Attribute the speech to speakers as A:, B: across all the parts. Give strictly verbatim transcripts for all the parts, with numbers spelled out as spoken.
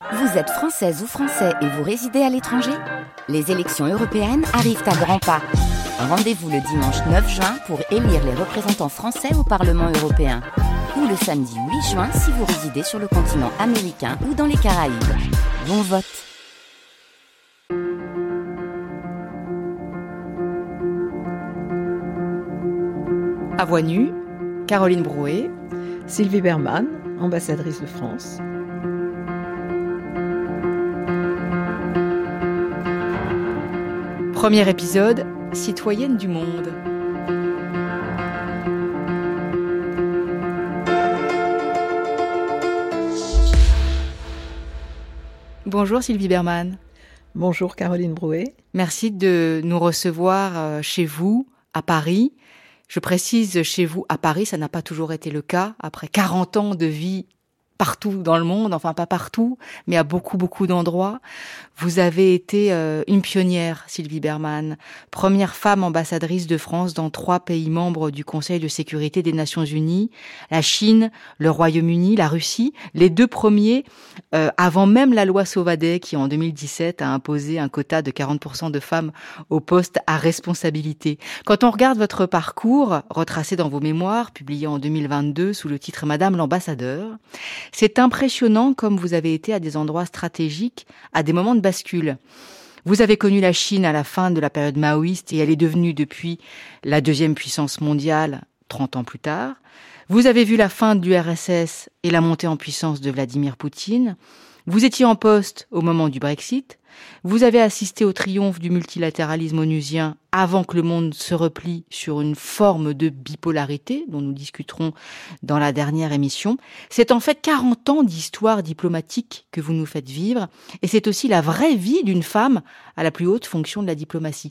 A: Vous êtes française ou français et vous résidez à l'étranger ? Les élections européennes arrivent à grands pas. Rendez-vous le dimanche neuf juin pour élire les représentants français au Parlement européen. Ou le samedi huit juin si vous résidez sur le continent américain ou dans les Caraïbes. Bon vote!
B: À Voix nue, Caroline Brouet,
C: Sylvie Bermann, ambassadrice de France.
B: Premier épisode, citoyenne du monde. Bonjour Sylvie Bermann.
C: Bonjour Caroline Brouet.
B: Merci de nous recevoir chez vous, à Paris. Je précise, chez vous, à Paris, ça n'a pas toujours été le cas. Après quarante ans de vie partout dans le monde, enfin pas partout, mais à beaucoup, beaucoup d'endroits. Vous avez été euh, une pionnière, Sylvie Bermann, première femme ambassadrice de France dans trois pays membres du Conseil de sécurité des Nations Unies, la Chine, le Royaume-Uni, la Russie, les deux premiers euh, avant même la loi Sauvadet qui, en deux mille dix-sept, a imposé un quota de quarante pour cent de femmes aux postes à responsabilité. Quand on regarde votre parcours, retracé dans vos mémoires, publié en deux mille vingt-deux sous le titre « Madame l'ambassadeur », c'est impressionnant comme vous avez été à des endroits stratégiques, à des moments de bascule. Vous avez connu la Chine à la fin de la période maoïste et elle est devenue depuis la deuxième puissance mondiale trente ans plus tard. Vous avez vu la fin de l'U R S S et la montée en puissance de Vladimir Poutine. Vous étiez en poste au moment du Brexit. Vous avez assisté au triomphe du multilatéralisme onusien avant que le monde se replie sur une forme de bipolarité dont nous discuterons dans la dernière émission. C'est en fait quarante ans d'histoire diplomatique que vous nous faites vivre et c'est aussi la vraie vie d'une femme à la plus haute fonction de la diplomatie.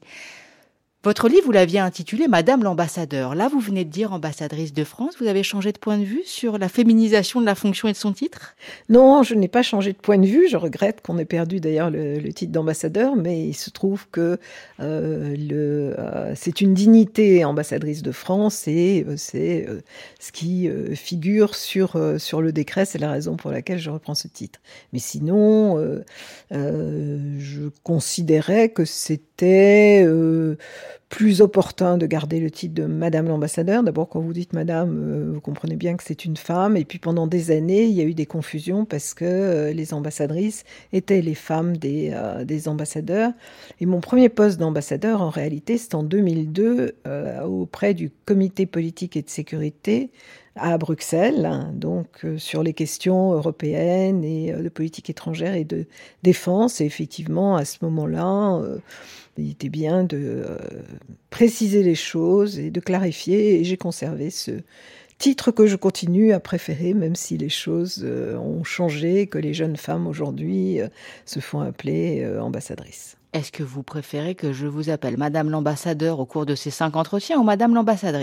B: Votre livre, vous l'aviez intitulé « Madame l'ambassadeur ». Là, vous venez de dire ambassadrice de France. Vous avez changé de point de vue sur la féminisation de la fonction et de son titre ?
C: Non, je n'ai pas changé de point de vue. Je regrette qu'on ait perdu d'ailleurs le, le titre d'ambassadeur, mais il se trouve que euh, le, euh, c'est une dignité ambassadrice de France et euh, c'est euh, ce qui euh, figure sur, euh, sur le décret. C'est la raison pour laquelle je reprends ce titre. Mais sinon, euh, euh, je considérais que c'était... Euh, plus opportun de garder le titre de Madame l'ambassadeur. D'abord, quand vous dites Madame, euh, vous comprenez bien que c'est une femme. Et puis, pendant des années, il y a eu des confusions parce que euh, les ambassadrices étaient les femmes des, euh, des ambassadeurs. Et mon premier poste d'ambassadeur, en réalité, c'est en deux mille deux, euh, auprès du Comité politique et de sécurité à Bruxelles, hein, donc euh, sur les questions européennes et euh, de politique étrangère et de défense. Et effectivement, à ce moment-là, euh, il était bien de euh, préciser les choses et de clarifier. Et j'ai conservé ce titre que je continue à préférer, même si les choses euh, ont changé, que les jeunes femmes aujourd'hui euh, se font appeler euh, ambassadrices.
B: Est-ce que vous préférez que je vous appelle Madame l'ambassadeur au cours de ces cinq entretiens ou Madame l'ambassadrice ?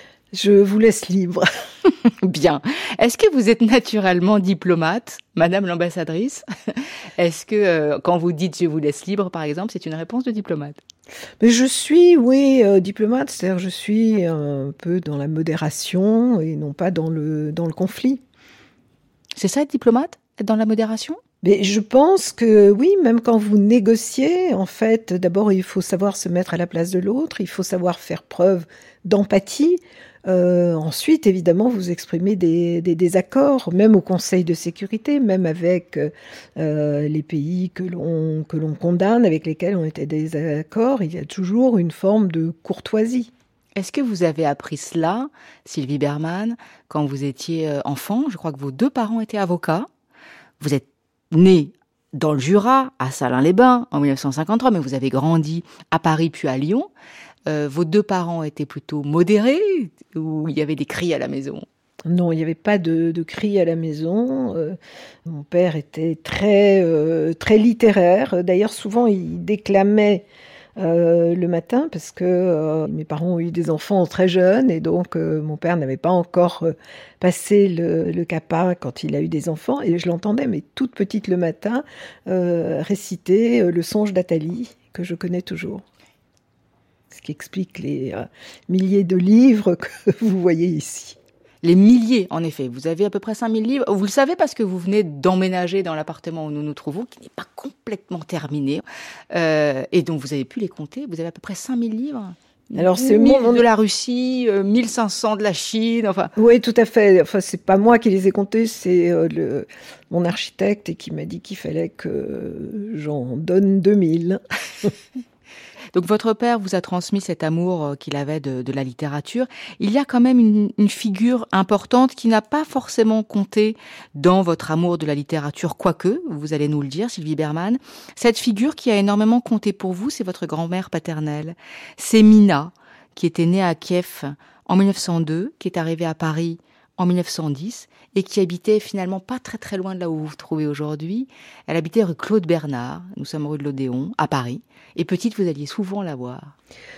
C: Je vous laisse libre.
B: Bien. Est-ce que vous êtes naturellement diplomate, Madame l'ambassadrice ? Est-ce que euh, quand vous dites « je vous laisse libre », par exemple, c'est une réponse de diplomate ?
C: Mais je suis, oui, euh, diplomate, c'est-à-dire je suis un peu dans la modération et non pas dans le, dans le conflit.
B: C'est ça être diplomate ? Être dans la modération ?
C: Mais je pense que oui, même quand vous négociez, en fait, d'abord il faut savoir se mettre à la place de l'autre, il faut savoir faire preuve d'empathie. Euh, ensuite, évidemment, vous exprimez des, des désaccords, même au Conseil de sécurité, même avec euh, les pays que l'on, que l'on condamne, avec lesquels on était des désaccords, il y a toujours une forme de courtoisie.
B: Est-ce que vous avez appris cela, Sylvie Bermann, quand vous étiez enfant ? Je crois que vos deux parents étaient avocats. Vous êtes née dans le Jura, à Salins-les-Bains, en dix-neuf cent cinquante-trois, mais vous avez grandi à Paris puis à Lyon. Euh, vos deux parents étaient plutôt modérés ou il y avait des cris à la maison ?
C: Non, il n'y avait pas de, de cris à la maison. Euh, mon père était très, euh, très littéraire. D'ailleurs, souvent, il déclamait euh, le matin parce que euh, mes parents ont eu des enfants très jeunes et donc euh, mon père n'avait pas encore euh, passé le, le CAPA quand il a eu des enfants. Et je l'entendais, mais toute petite le matin, euh, réciter euh, le songe d'Athalie, que je connais toujours. Ce qui explique les euh, milliers de livres que vous voyez ici.
B: Les milliers, en effet. Vous avez à peu près cinq mille livres. Vous le savez parce que vous venez d'emménager dans l'appartement où nous nous trouvons, qui n'est pas complètement terminé, euh, et donc vous avez pu les compter. Vous avez à peu près cinq mille livres.
C: Alors c'est
B: mille
C: mon...
B: de la Russie, euh, mille cinq cents de la Chine, enfin.
C: Oui, tout à fait. Enfin, c'est pas moi qui les ai comptés, c'est euh, le mon architecte et qui m'a dit qu'il fallait que j'en donne deux mille.
B: Donc votre père vous a transmis cet amour qu'il avait de, de la littérature. Il y a quand même une, une figure importante qui n'a pas forcément compté dans votre amour de la littérature, quoique, vous allez nous le dire, Sylvie Bermann. Cette figure qui a énormément compté pour vous, c'est votre grand-mère paternelle. C'est Mina, qui était née à Kiev en mille neuf cent deux, qui est arrivée à Paris en mille neuf cent dix et qui habitait finalement pas très très loin de là où vous vous trouvez aujourd'hui. Elle habitait rue Claude Bernard, nous sommes rue de l'Odéon, à Paris. Et petite, vous alliez souvent la voir.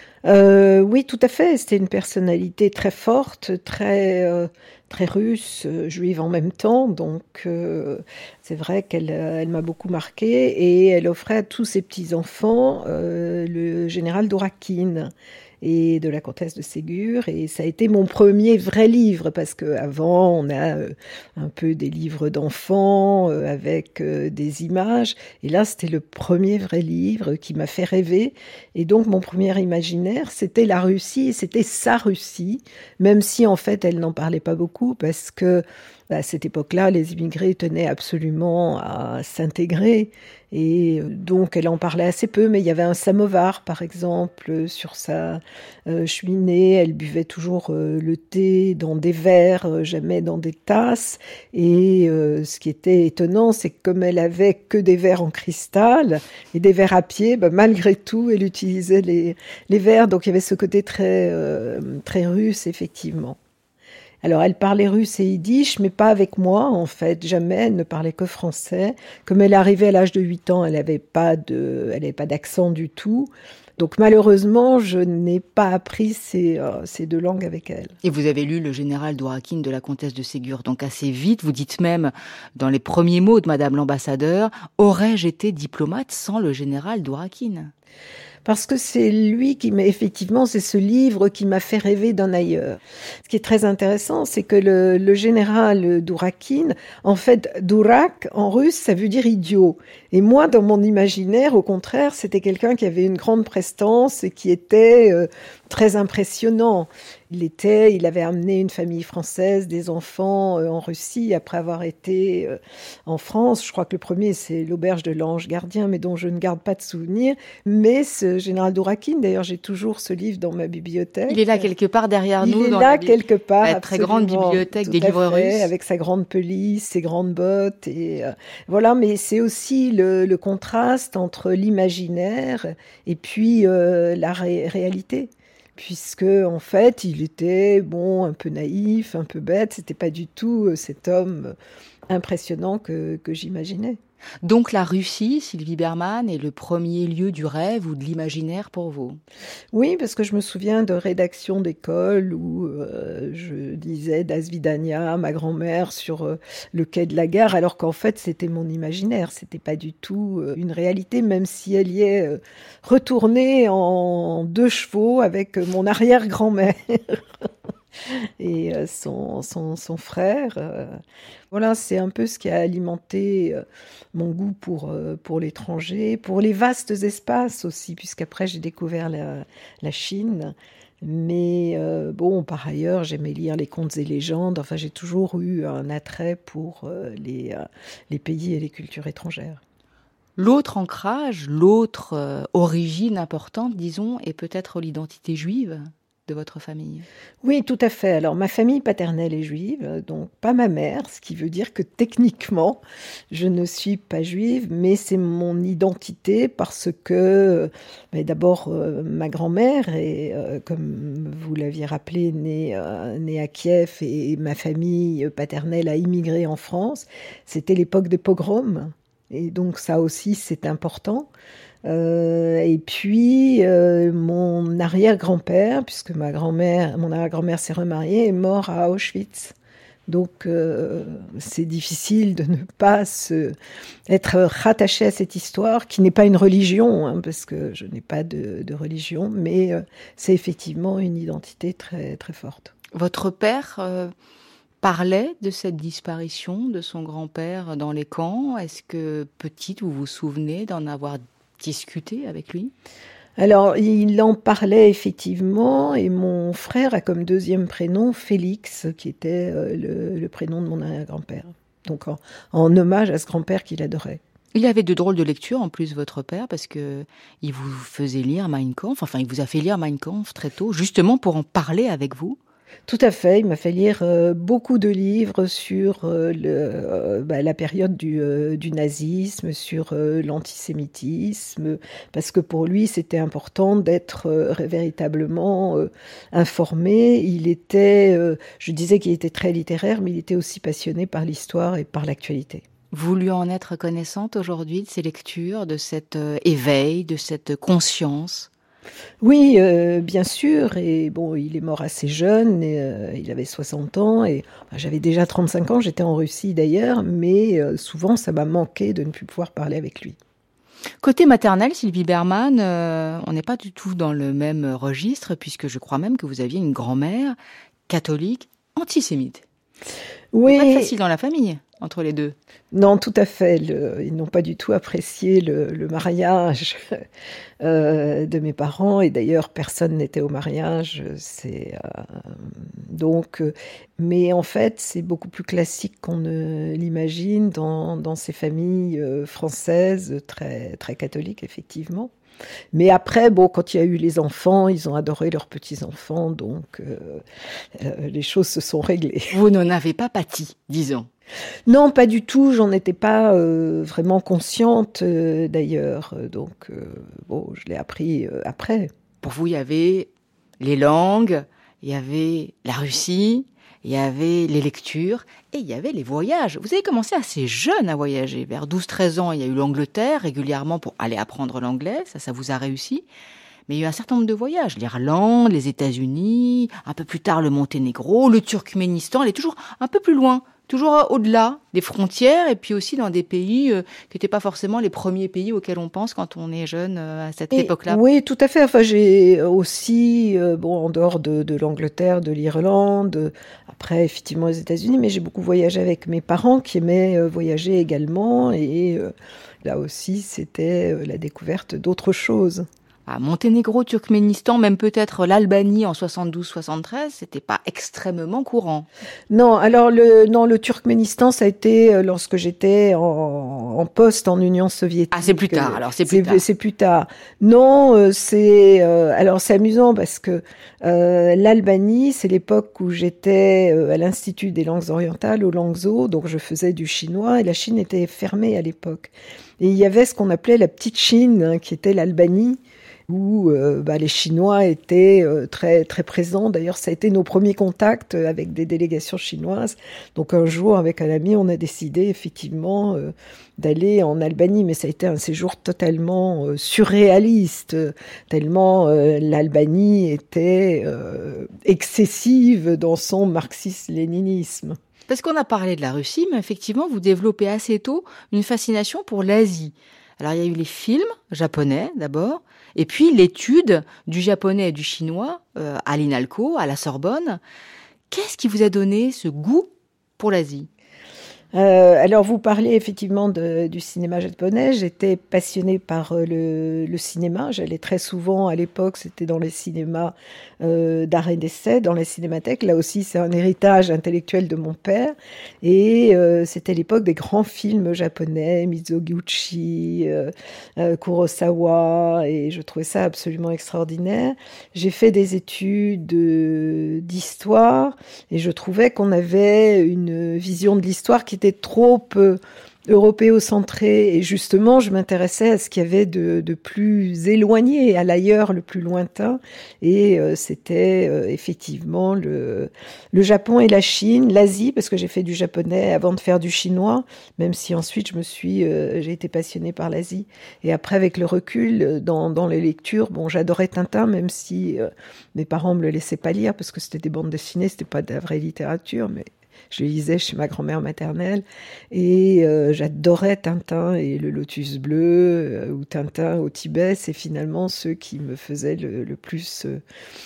C: Euh, oui, tout à fait. C'était une personnalité très forte, très euh, très russe, euh, juive en même temps. Donc, euh, c'est vrai qu'elle elle m'a beaucoup marquée et elle offrait à tous ses petits-enfants euh, le général Dourakine et de la comtesse de Ségur. Et ça a été mon premier vrai livre, parce qu'avant, on a euh, un peu des livres d'enfants euh, avec euh, des images. Et là, c'était le premier vrai livre qui m'a fait rêver. Et donc, mon premier imaginaire, c'était la Russie, et c'était sa Russie, même si, en fait, elle n'en parlait pas beaucoup, parce que à cette époque-là, les immigrés tenaient absolument à s'intégrer. Et donc, elle en parlait assez peu, mais il y avait un samovar, par exemple, sur sa euh, cheminée. Elle buvait toujours euh, le thé dans des verres, euh, jamais dans des tasses. Et euh, ce qui était étonnant, c'est que comme elle avait que des verres en cristal et des verres à pied, bah, malgré tout, elle utilisait les, les verres. Donc, il y avait ce côté très, euh, très russe, effectivement. Alors, elle parlait russe et yiddish, mais pas avec moi, en fait. Jamais, elle ne parlait que français. Comme elle est arrivée à l'âge de huit ans, elle n'avait pas de, elle n'avait pas d'accent du tout. Donc, malheureusement, je n'ai pas appris ces, euh, ces deux langues avec elle.
B: Et vous avez lu le général Dourakine de la comtesse de Ségur, donc assez vite. Vous dites même, dans les premiers mots de Madame l'ambassadeur, « Aurais-je été diplomate sans le général Dourakine ?»
C: Parce que c'est lui qui m'a, effectivement, c'est ce livre qui m'a fait rêver d'un ailleurs. Ce qui est très intéressant, c'est que le, le général Dourakine, en fait, Dourak, en russe, ça veut dire idiot. Et moi, dans mon imaginaire, au contraire, c'était quelqu'un qui avait une grande prestance et qui était euh, très impressionnant. Il était, il avait amené une famille française, des enfants euh, en Russie, après avoir été euh, en France. Je crois que le premier, c'est l'auberge de l'Ange Gardien, mais dont je ne garde pas de souvenir. Mais ce général Dourakine, d'ailleurs, j'ai toujours ce livre dans ma bibliothèque.
B: Il est là quelque part derrière
C: il
B: nous.
C: Il est
B: dans
C: là
B: la
C: quelque part.
B: La très grande bibliothèque des livres
C: fait,
B: russes.
C: Avec sa grande pelisse, ses grandes bottes. Et, euh, voilà, mais c'est aussi le, le contraste entre l'imaginaire et puis euh, la ré- réalité. Puisque, en fait, il était, bon, un peu naïf, un peu bête. C'était pas du tout cet homme impressionnant que, que j'imaginais.
B: Donc la Russie, Sylvie Bermann, est le premier lieu du rêve ou de l'imaginaire pour vous?
C: Oui, parce que je me souviens de rédactions d'école où euh, je disais Das Vidania, ma grand-mère, sur euh, le quai de la gare, alors qu'en fait c'était mon imaginaire, c'était pas du tout euh, une réalité, même si elle y est euh, retournée en deux chevaux avec euh, mon arrière-grand-mère. Et euh, son, son, son frère. Euh, voilà, c'est un peu ce qui a alimenté euh, mon goût pour, euh, pour l'étranger, pour les vastes espaces aussi, puisqu'après j'ai découvert la, la Chine. Mais euh, bon, par ailleurs, j'aimais lire les contes et légendes. Enfin, j'ai toujours eu un attrait pour euh, les, euh, les pays et les cultures étrangères.
B: L'autre ancrage, l'autre euh, origine importante, disons, est peut-être l'identité juive de votre famille.
C: Oui, tout à fait. Alors, ma famille paternelle est juive, donc pas ma mère, ce qui veut dire que techniquement, je ne suis pas juive, mais c'est mon identité parce que, mais d'abord, euh, ma grand-mère est, euh, comme vous l'aviez rappelé, née, euh, née à Kiev et ma famille paternelle a immigré en France. C'était l'époque des pogroms, et donc ça aussi, c'est important. Euh, et puis, euh, mon arrière-grand-père, puisque ma grand-mère, mon arrière-grand-mère s'est remariée, est mort à Auschwitz. Donc, euh, c'est difficile de ne pas se, être rattaché à cette histoire, qui n'est pas une religion, hein, parce que je n'ai pas de, de religion, mais euh, c'est effectivement une identité très, très forte.
B: Votre père, euh, parlait de cette disparition de son grand-père dans les camps? Est-ce que, petite, vous vous souvenez d'en avoir discuté avec lui?
C: Alors, il en parlait effectivement, et mon frère a comme deuxième prénom Félix, qui était euh, le, le prénom de mon arrière-grand-père. Donc, en, en hommage à ce grand-père qu'il adorait.
B: Il avait de drôles de lectures, en plus, votre père, parce que il vous faisait lire Mein Kampf, enfin, il vous a fait lire Mein Kampf très tôt, justement pour en parler avec vous.
C: Tout à fait, il m'a fait lire euh, beaucoup de livres sur euh, le, euh, bah, la période du, euh, du nazisme, sur euh, l'antisémitisme, parce que pour lui c'était important d'être euh, véritablement euh, informé. Il était, euh, je disais qu'il était très littéraire, mais il était aussi passionné par l'histoire et par l'actualité.
B: Vous lui en êtes reconnaissante aujourd'hui de ces lectures, de cet euh, éveil, de cette conscience?
C: Oui, euh, bien sûr. Et bon, il est mort assez jeune. Et, euh, il avait soixante ans. Et enfin, j'avais déjà trente-cinq ans. J'étais en Russie d'ailleurs. Mais euh, souvent, ça m'a manqué de ne plus pouvoir parler avec lui.
B: Côté maternel, Sylvie Bermann, euh, on n'est pas du tout dans le même registre, puisque je crois même que vous aviez une grand-mère catholique antisémite.
C: Oui.
B: Pas facile dans la famille, entre les deux.
C: Non, tout à fait. Le, ils n'ont pas du tout apprécié le, le mariage euh, de mes parents. Et d'ailleurs, personne n'était au mariage. C'est, euh, donc, euh, mais en fait, c'est beaucoup plus classique qu'on ne l'imagine dans, dans ces familles euh, françaises très, très catholiques, effectivement. Mais après, bon, quand il y a eu les enfants, ils ont adoré leurs petits-enfants. Donc, euh, euh, les choses se sont réglées.
B: Vous n'en avez pas pâti, disons.
C: Non, pas du tout. J'en étais pas euh, vraiment consciente euh, d'ailleurs. Donc, euh, bon, je l'ai appris euh, après.
B: Pour vous, il y avait les langues, il y avait la Russie, il y avait les lectures et il y avait les voyages. Vous avez commencé assez jeune à voyager. Vers douze treize ans, il y a eu l'Angleterre régulièrement pour aller apprendre l'anglais. Ça, ça vous a réussi. Mais il y a eu un certain nombre de voyages. L'Irlande, les États-Unis, un peu plus tard le Monténégro, le Turkménistan. Elle est toujours un peu plus loin. Toujours au-delà des frontières et puis aussi dans des pays euh, qui n'étaient pas forcément les premiers pays auxquels on pense quand on est jeune euh, à cette
C: et,
B: époque-là.
C: Oui, tout à fait. Enfin, j'ai aussi, euh, bon, en dehors de, de l'Angleterre, de l'Irlande, euh, après effectivement les États-Unis, mais j'ai beaucoup voyagé avec mes parents qui aimaient euh, voyager également. Et euh, là aussi, c'était euh, la découverte d'autres choses.
B: À Monténégro, Turkménistan, même peut-être l'Albanie en soixante-douze soixante-treize, c'était pas extrêmement courant.
C: Non, alors le, non, le Turkménistan, ça a été lorsque j'étais en, en poste en Union soviétique.
B: Ah, c'est plus tard, alors c'est plus
C: c'est,
B: tard.
C: C'est plus tard. Non, c'est, euh, alors c'est amusant parce que euh, l'Albanie, c'est l'époque où j'étais à l'Institut des langues orientales, au Langzhou, donc je faisais du chinois et la Chine était fermée à l'époque. Et il y avait ce qu'on appelait la petite Chine, hein, qui était l'Albanie, où euh, bah, les Chinois étaient euh, très, très présents. D'ailleurs, ça a été nos premiers contacts avec des délégations chinoises. Donc un jour, avec un ami, on a décidé effectivement euh, d'aller en Albanie. Mais ça a été un séjour totalement euh, surréaliste, tellement euh, l'Albanie était euh, excessive dans son marxisme-léninisme.
B: Parce qu'on a parlé de la Russie, mais effectivement, vous développez assez tôt une fascination pour l'Asie. Alors, il y a eu les films japonais, d'abord, et puis l'étude du japonais et du chinois euh, à l'INALCO, à la Sorbonne. Qu'est-ce qui vous a donné ce goût pour l'Asie ?
C: Euh, alors, vous parlez effectivement de, du cinéma japonais. J'étais passionnée par euh, le, le cinéma. J'allais très souvent, à l'époque, c'était dans les cinémas euh, d'art et d'essai, dans les cinémathèques. Là aussi, c'est un héritage intellectuel de mon père. Et euh, c'était l'époque des grands films japonais, Mizoguchi, euh, euh, Kurosawa, et je trouvais ça absolument extraordinaire. J'ai fait des études euh, d'histoire, et je trouvais qu'on avait une vision de l'histoire qui était trop euh, européocentrée, et justement je m'intéressais à ce qu'il y avait de, de plus éloigné, à l'ailleurs, le plus lointain, et euh, c'était euh, effectivement le, le Japon et la Chine, l'Asie, parce que j'ai fait du japonais avant de faire du chinois, même si ensuite je me suis, euh, j'ai été passionnée par l'Asie. Et après, avec le recul, dans, dans les lectures, bon, j'adorais Tintin, même si euh, mes parents me le laissaient pas lire, parce que c'était des bandes dessinées, c'était pas de la vraie littérature, mais je le lisais chez ma grand-mère maternelle. Et euh, j'adorais Tintin et le Lotus bleu, euh, ou Tintin au Tibet. C'est finalement ceux qui me faisaient le, le plus euh,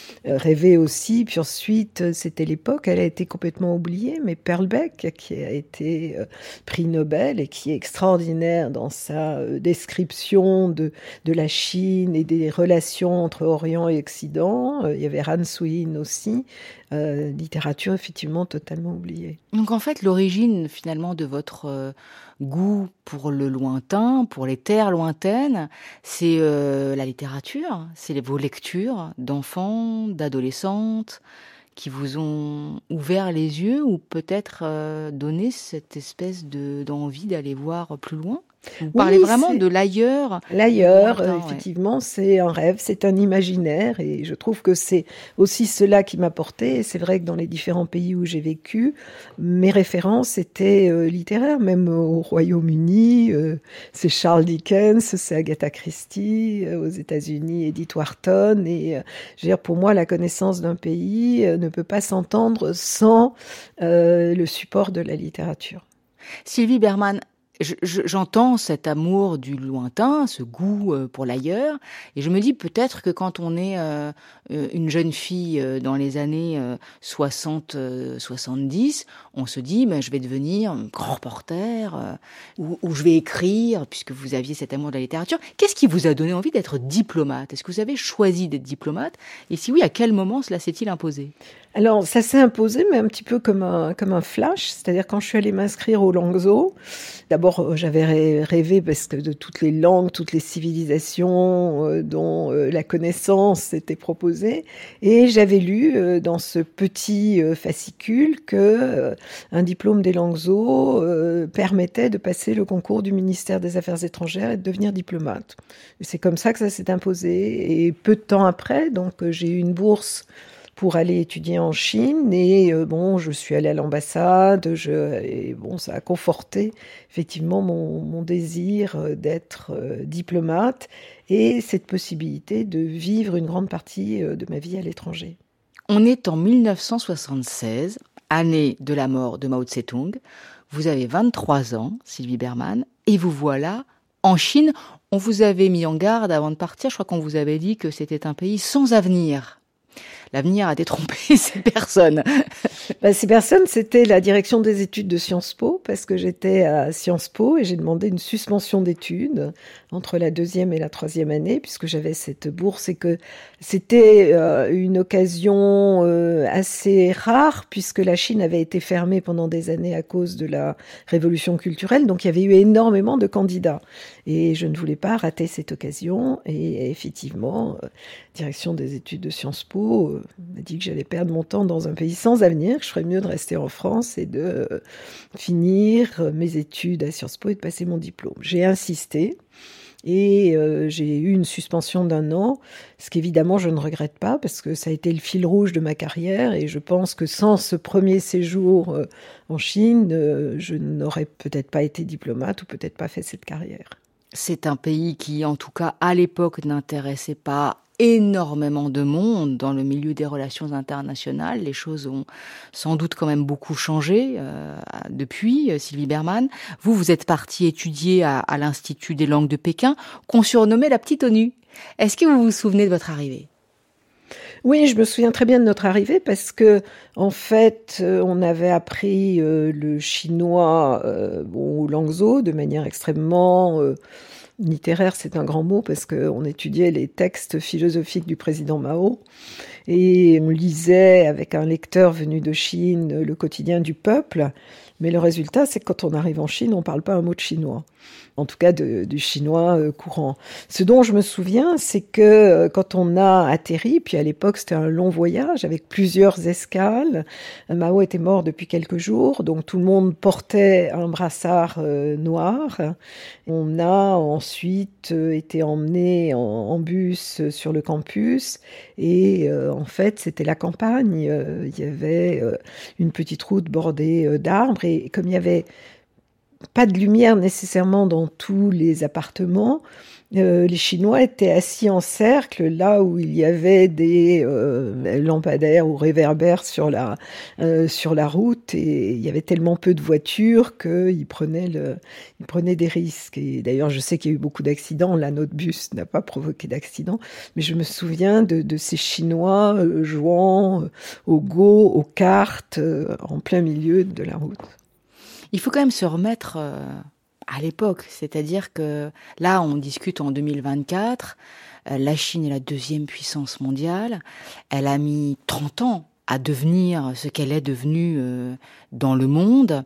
C: rêver aussi. Puis ensuite, c'était l'époque, elle a été complètement oubliée, mais Perlbeck, qui a été euh, prix Nobel et qui est extraordinaire dans sa euh, description de, de la Chine et des relations entre Orient et Occident. Euh, il y avait Ran Suyin aussi. Euh, littérature effectivement totalement oubliée.
B: Donc en fait, l'origine finalement de votre euh, goût pour le lointain, pour les terres lointaines, c'est euh, la littérature, c'est les, vos lectures d'enfants, d'adolescentes qui vous ont ouvert les yeux ou peut-être euh, donné cette espèce de, d'envie d'aller voir plus loin. Vous parlez
C: oui,
B: vraiment
C: c'est...
B: de l'ailleurs.
C: L'ailleurs,
B: lointain,
C: euh, effectivement, ouais. C'est un rêve, c'est un imaginaire, et je trouve que c'est aussi cela qui m'a porté. Et c'est vrai que dans les différents pays où j'ai vécu, mes références étaient euh, littéraires, même au Royaume-Uni, euh, c'est Charles Dickens, c'est Agatha Christie, euh, aux États-Unis, Edith Wharton. Et euh, je veux dire, pour moi, la connaissance d'un pays euh, ne peut pas s'entendre sans euh, le support de la littérature.
B: Sylvie Bermann, Je, je, j'entends cet amour du lointain, ce goût euh, pour l'ailleurs, et je me dis peut-être que quand on est euh, une jeune fille euh, dans les années euh, soixante soixante-dix, on se dit ben, je vais devenir un grand reporter, euh, ou, ou je vais écrire, puisque vous aviez cet amour de la littérature. Qu'est-ce qui vous a donné envie d'être diplomate ? Est-ce que vous avez choisi d'être diplomate ? Et si oui, à quel moment cela s'est-il imposé ?
C: Alors, ça s'est imposé, mais un petit peu comme un, comme un flash. C'est-à-dire, quand je suis allée m'inscrire au Langso, d'abord, j'avais rêvé, parce que de toutes les langues, toutes les civilisations euh, dont euh, la connaissance était proposée. Et j'avais lu euh, dans ce petit euh, fascicule que euh, un diplôme des Langso euh, permettait de passer le concours du ministère des Affaires étrangères et de devenir diplomate. Et c'est comme ça que ça s'est imposé. Et peu de temps après, donc, j'ai eu une bourse pour aller étudier en Chine, et euh, bon, je suis allée à l'ambassade, je, et bon, ça a conforté effectivement mon, mon désir d'être euh, diplomate et cette possibilité de vivre une grande partie euh, de ma vie à l'étranger.
B: On est en mille neuf cent soixante-seize, année de la mort de Mao Tse-tung. Vous avez vingt-trois ans, Sylvie Bermann, et vous voilà en Chine. On vous avait mis en garde avant de partir, je crois qu'on vous avait dit que c'était un pays sans avenir. L'avenir a détrompé ces personnes.
C: Ben, ces personnes, c'était la direction des études de Sciences Po, parce que j'étais à Sciences Po et j'ai demandé une suspension d'études entre la deuxième et la troisième année, puisque j'avais cette bourse, et que c'était euh, une occasion euh, assez rare, puisque la Chine avait été fermée pendant des années à cause de la révolution culturelle, donc il y avait eu énormément de candidats. Et je ne voulais pas rater cette occasion, et effectivement, euh, direction des études de Sciences Po euh, m'a dit que j'allais perdre mon temps dans un pays sans avenir, que je ferais mieux de rester en France et de euh, finir mes études à Sciences Po et de passer mon diplôme. J'ai insisté. Et euh, j'ai eu une suspension d'un an, ce qu'évidemment je ne regrette pas, parce que ça a été le fil rouge de ma carrière, et je pense que sans ce premier séjour euh, en Chine, euh, je n'aurais peut-être pas été diplomate ou peut-être pas fait cette carrière.
B: C'est un pays qui, en tout cas, à l'époque, n'intéressait pas énormément de monde dans le milieu des relations internationales. Les choses ont sans doute quand même beaucoup changé euh, depuis, Sylvie Bermann. Vous, vous êtes partie étudier à, à l'Institut des langues de Pékin, qu'on surnommait la petite ONU. Est-ce que vous vous souvenez de votre arrivée ?
C: Oui, je me souviens très bien de notre arrivée, parce que, en fait, on avait appris euh, le chinois euh, bon, au Langso de manière extrêmement euh, littéraire, c'est un grand mot, parce qu'on étudiait les textes philosophiques du président Mao, et on lisait avec un lecteur venu de Chine le quotidien du peuple. Mais le résultat, c'est que quand on arrive en Chine, on ne parle pas un mot de chinois. En tout cas, de, du chinois euh, courant. Ce dont je me souviens, c'est que euh, quand on a atterri, puis à l'époque, c'était un long voyage avec plusieurs escales. Mao était mort depuis quelques jours, donc tout le monde portait un brassard euh, noir. On a ensuite euh, été emmené en, en bus sur le campus, et euh, en fait, c'était la campagne. Euh, il y avait euh, une petite route bordée euh, d'arbres, et comme il y avait pas de lumière nécessairement dans tous les appartements. Euh, les Chinois étaient assis en cercle là où il y avait des euh, lampadaires ou réverbères sur la, euh, sur la route, et il y avait tellement peu de voitures qu'ils prenaient, le, ils prenaient des risques. Et d'ailleurs, je sais qu'il y a eu beaucoup d'accidents. Là, notre bus n'a pas provoqué d'accident, mais je me souviens de, de ces Chinois euh, jouant euh, au go, aux cartes, euh, en plein milieu de la route.
B: Il faut quand même se remettre... Euh... à l'époque, c'est-à-dire que là, on discute en deux mille vingt-quatre, euh, la Chine est la deuxième puissance mondiale, elle a mis trente ans à devenir ce qu'elle est devenue euh, dans le monde.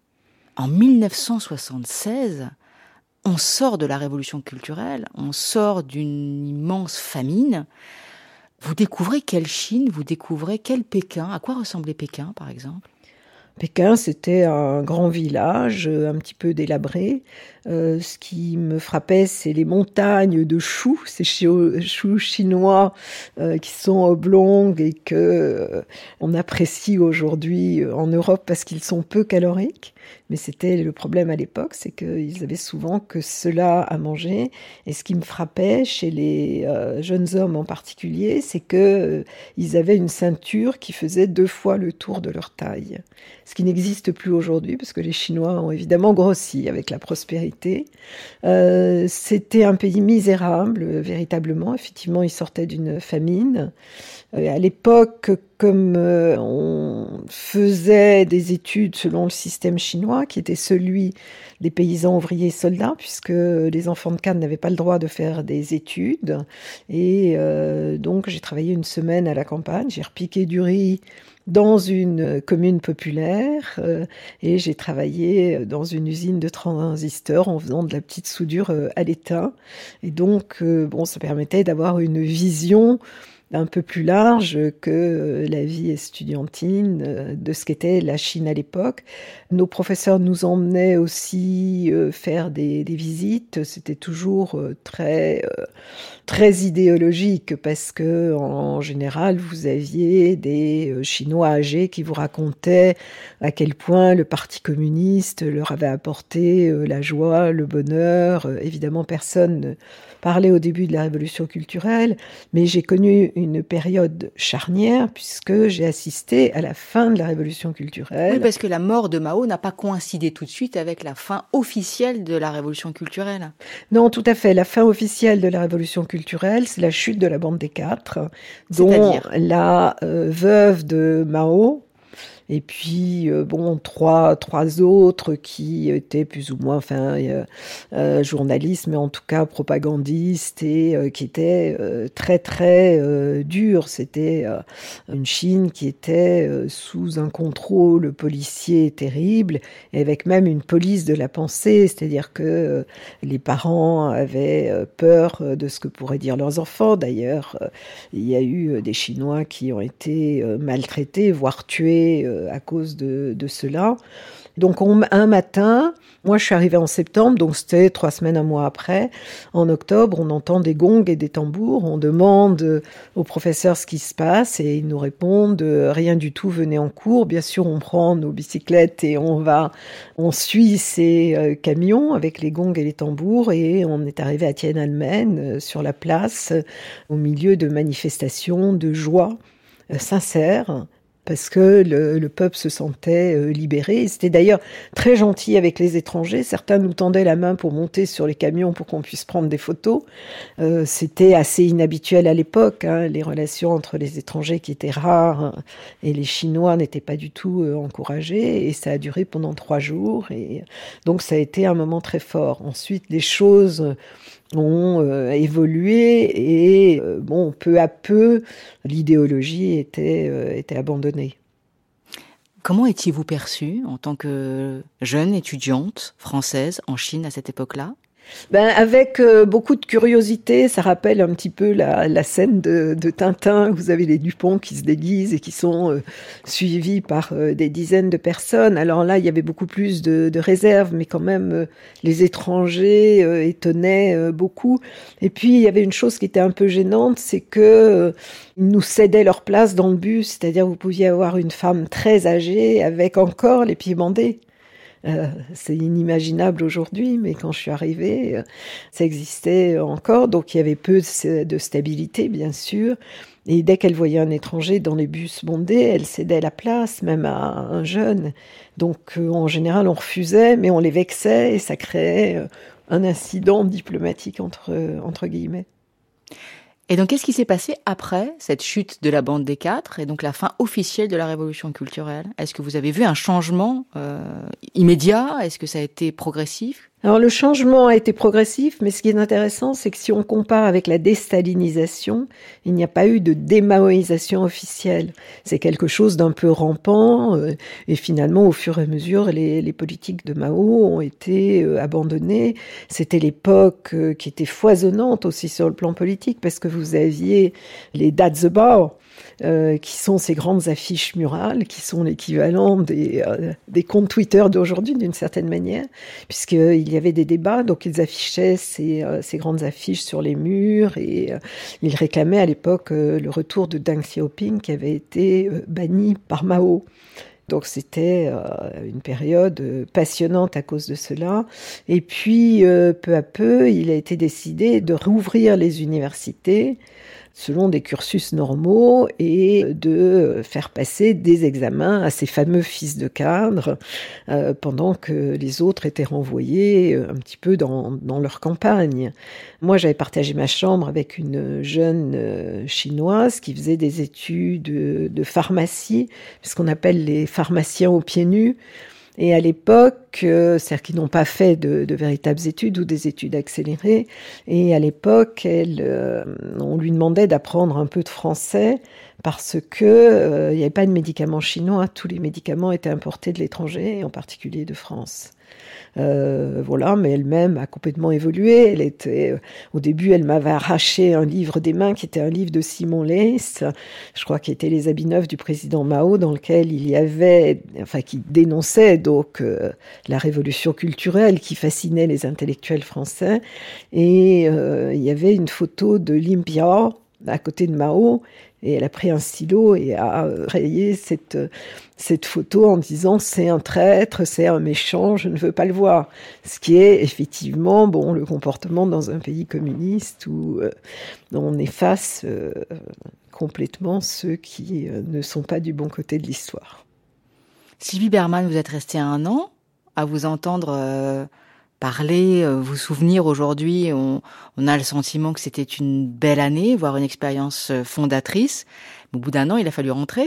B: En dix-neuf cent soixante-seize, on sort de la révolution culturelle, on sort d'une immense famine. Vous découvrez quelle Chine, vous découvrez quel Pékin, à quoi ressemblait Pékin par exemple ?
C: Pékin, c'était un grand village, un petit peu délabré. Euh, ce qui me frappait, c'est les montagnes de choux, ces choux chinois euh, qui sont oblongs et que euh, on apprécie aujourd'hui en Europe parce qu'ils sont peu caloriques. Mais c'était le problème à l'époque, c'est qu'ils avaient souvent que cela à manger. Et ce qui me frappait chez les euh, jeunes hommes en particulier, c'est que euh, ils avaient une ceinture qui faisait deux fois le tour de leur taille. Ce qui n'existe plus aujourd'hui, parce que les Chinois ont évidemment grossi avec la prospérité. Euh, c'était un pays misérable, véritablement. Effectivement, ils sortaient d'une famine. Euh, à l'époque, comme euh, on faisait des études selon le système chinois, qui était celui des paysans ouvriers soldats, puisque les enfants de cadre n'avaient pas le droit de faire des études. Et euh, donc, j'ai travaillé une semaine à la campagne, j'ai repiqué du riz dans une commune populaire euh, et j'ai travaillé dans une usine de transistors en faisant de la petite soudure euh, à l'étain. Et donc, euh, bon, ça permettait d'avoir une vision un peu plus large que la vie estudiantine de ce qu'était la Chine à l'époque. Nos professeurs nous emmenaient aussi faire des, des visites. C'était toujours très, très idéologique parce que, en général, vous aviez des Chinois âgés qui vous racontaient à quel point le Parti communiste leur avait apporté la joie, le bonheur. Évidemment, personne ne parlait au début de la révolution culturelle, mais j'ai connu une période charnière puisque j'ai assisté à la fin de la révolution culturelle.
B: Oui, parce que la mort de Mao n'a pas coïncidé tout de suite avec la fin officielle de la révolution culturelle.
C: Non, tout à fait. La fin officielle de la révolution culturelle, c'est la chute de la bande des quatre, dont
B: C'est-à-dire
C: la euh, veuve de Mao, et puis, euh, bon, trois, trois autres qui étaient plus ou moins, enfin, euh, euh, journalistes, mais en tout cas propagandistes, et euh, qui étaient euh, très, très euh, durs. C'était euh, une Chine qui était euh, sous un contrôle policier terrible, et avec même une police de la pensée, c'est-à-dire que euh, les parents avaient euh, peur de ce que pourraient dire leurs enfants. D'ailleurs, euh, il y a eu des Chinois qui ont été euh, maltraités, voire tués, euh, à cause de, de cela. Donc on, un matin, moi je suis arrivée en septembre, donc c'était trois semaines, un mois après. En octobre, on entend des gongs et des tambours. On demande aux professeurs ce qui se passe et ils nous répondent euh, rien du tout, venez en cours. Bien sûr, on prend nos bicyclettes et on va, on suit ces euh, camions avec les gongs et les tambours, et on est arrivé à Tiananmen euh, sur la place, euh, au milieu de manifestations de joie euh, sincère, parce que le, le peuple se sentait euh, libéré. C'était d'ailleurs très gentil avec les étrangers. Certains nous tendaient la main pour monter sur les camions pour qu'on puisse prendre des photos. Euh, c'était assez inhabituel à l'époque, hein. Les relations entre les étrangers qui étaient rares, hein, et les Chinois n'étaient pas du tout euh, encouragés. Et ça a duré pendant trois jours. Et donc ça a été un moment très fort. Ensuite, les choses ont euh, évolué et euh, bon, peu à peu, l'idéologie était, euh, était abandonnée.
B: Comment étiez-vous perçue en tant que jeune étudiante française en Chine à cette époque-là ?
C: Ben, avec euh, beaucoup de curiosité, ça rappelle un petit peu la, la scène de, de Tintin. Vous avez les Dupont qui se déguisent et qui sont euh, suivis par euh, des dizaines de personnes. Alors là, il y avait beaucoup plus de, de réserves, mais quand même, euh, les étrangers euh, étonnaient euh, beaucoup. Et puis, il y avait une chose qui était un peu gênante, c'est que euh, ils nous cédaient leur place dans le bus. C'est-à-dire, vous pouviez avoir une femme très âgée avec encore les pieds bandés. Euh, c'est inimaginable aujourd'hui, mais quand je suis arrivée, euh, ça existait encore. Donc il y avait peu de stabilité, bien sûr. Et dès qu'elle voyait un étranger dans les bus bondés, elle cédait la place, même à un jeune. Donc euh, en général, on refusait, mais on les vexait et ça créait euh, un incident diplomatique entre, entre guillemets.
B: Et donc, qu'est-ce qui s'est passé après cette chute de la bande des quatre et donc la fin officielle de la révolution culturelle ? Est-ce que vous avez vu un changement euh, immédiat ? Est-ce que ça a été progressif ?
C: Alors le changement a été progressif, mais ce qui est intéressant, c'est que si on compare avec la déstalinisation, il n'y a pas eu de démaoïsation officielle. C'est quelque chose d'un peu rampant, euh, et finalement, au fur et à mesure, les, les politiques de Mao ont été euh, abandonnées. C'était l'époque euh, qui était foisonnante aussi sur le plan politique, parce que vous aviez les Dazebao, Euh, qui sont ces grandes affiches murales, qui sont l'équivalent des, euh, des comptes Twitter d'aujourd'hui, d'une certaine manière, puisqu'il y avait des débats, donc ils affichaient ces, euh, ces grandes affiches sur les murs, et euh, ils réclamaient à l'époque euh, le retour de Deng Xiaoping, qui avait été euh, banni par Mao. Donc c'était euh, une période euh, passionnante à cause de cela. Et puis, euh, peu à peu, il a été décidé de rouvrir les universités selon des cursus normaux et de faire passer des examens à ces fameux fils de cadre euh, pendant que les autres étaient renvoyés un petit peu dans, dans leur campagne. Moi, j'avais partagé ma chambre avec une jeune euh, chinoise qui faisait des études de, de pharmacie, ce qu'on appelle les pharmaciens aux pieds nus. Et à l'époque, euh, c'est-à-dire qu'ils n'ont pas fait de, de véritables études ou des études accélérées. Et à l'époque, elle, euh, on lui demandait d'apprendre un peu de français parce que euh, il n'y avait pas de médicaments chinois. Tous les médicaments étaient importés de l'étranger, et en particulier de France. Euh, voilà, mais elle-même a complètement évolué. Elle était, euh, au début, elle m'avait arraché un livre des mains qui était un livre de Simon Leys, je crois qu'il était Les habits neufs du président Mao, dans lequel il y avait, enfin, qui dénonçait donc euh, la révolution culturelle qui fascinait les intellectuels français. Et euh, il y avait une photo de Lim Biao à côté de Mao. Et elle a pris un stylo et a rayé cette, cette photo en disant « c'est un traître, c'est un méchant, je ne veux pas le voir ». Ce qui est effectivement bon, le comportement dans un pays communiste où euh, on efface euh, complètement ceux qui euh, ne sont pas du bon côté de l'histoire.
B: Sylvie Bermann, vous êtes restée un an à vous entendre euh, parler, euh, vous souvenir aujourd'hui. On, on a le sentiment que c'était une belle année, voire une expérience fondatrice. Mais au bout d'un an, il a fallu rentrer.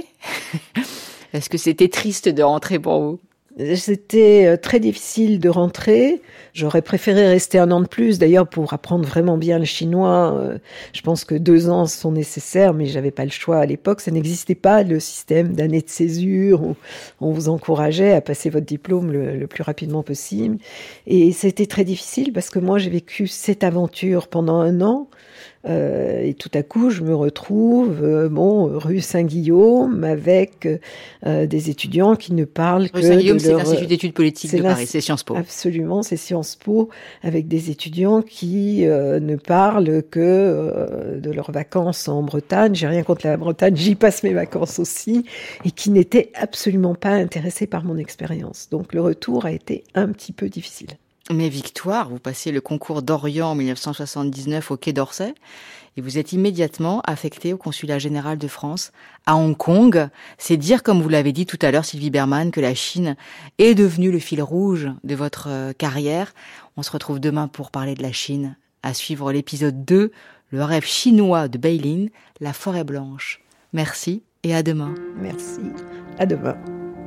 B: Est-ce que c'était triste de rentrer pour vous ?
C: C'était très difficile de rentrer. J'aurais préféré rester un an de plus, d'ailleurs, pour apprendre vraiment bien le chinois. Je pense que deux ans sont nécessaires, mais j'avais pas le choix à l'époque. Ça n'existait pas, le système d'année de césure où on vous encourageait à passer votre diplôme le, le plus rapidement possible. Et c'était très difficile parce que moi, j'ai vécu cette aventure pendant un an. Euh, et tout à coup, je me retrouve, euh, bon, rue Saint-Guillaume, avec euh, des étudiants qui ne parlent que
B: rue Saint-Guillaume,
C: de
B: c'est
C: leur...
B: l'Institut d'études politiques de Paris, c'est Sciences Po.
C: Absolument, c'est Sciences Po, avec des étudiants qui euh, ne parlent que euh, de leurs vacances en Bretagne. J'ai rien contre la Bretagne, j'y passe mes vacances aussi, et qui n'étaient absolument pas intéressés par mon expérience. Donc le retour a été un petit peu difficile.
B: Mais Victoire, vous passez le concours d'Orient en dix-neuf cent soixante-dix-neuf au Quai d'Orsay et vous êtes immédiatement affecté au consulat général de France à Hong Kong. C'est dire, comme vous l'avez dit tout à l'heure, Sylvie Bermann, que la Chine est devenue le fil rouge de votre carrière. On se retrouve demain pour parler de la Chine. À suivre l'épisode deux, le rêve chinois de Beilin, la forêt blanche. Merci et à demain.
C: Merci, à demain.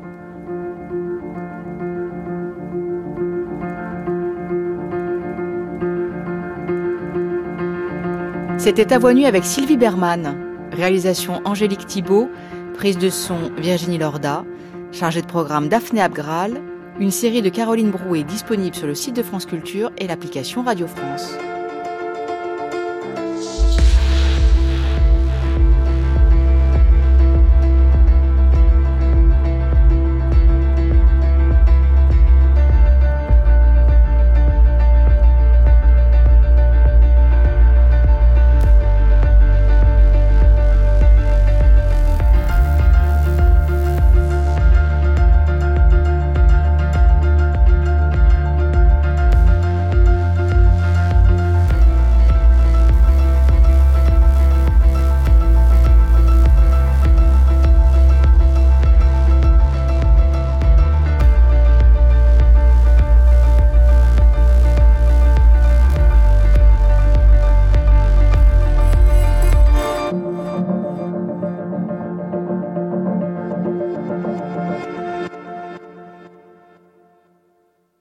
B: C'était À Voix nue avec Sylvie Bermann. Réalisation Angélique Thibault, prise de son Virginie Lorda, chargée de programme Daphné Abgral, une série de Caroline Brouet disponible sur le site de France Culture et l'application Radio France.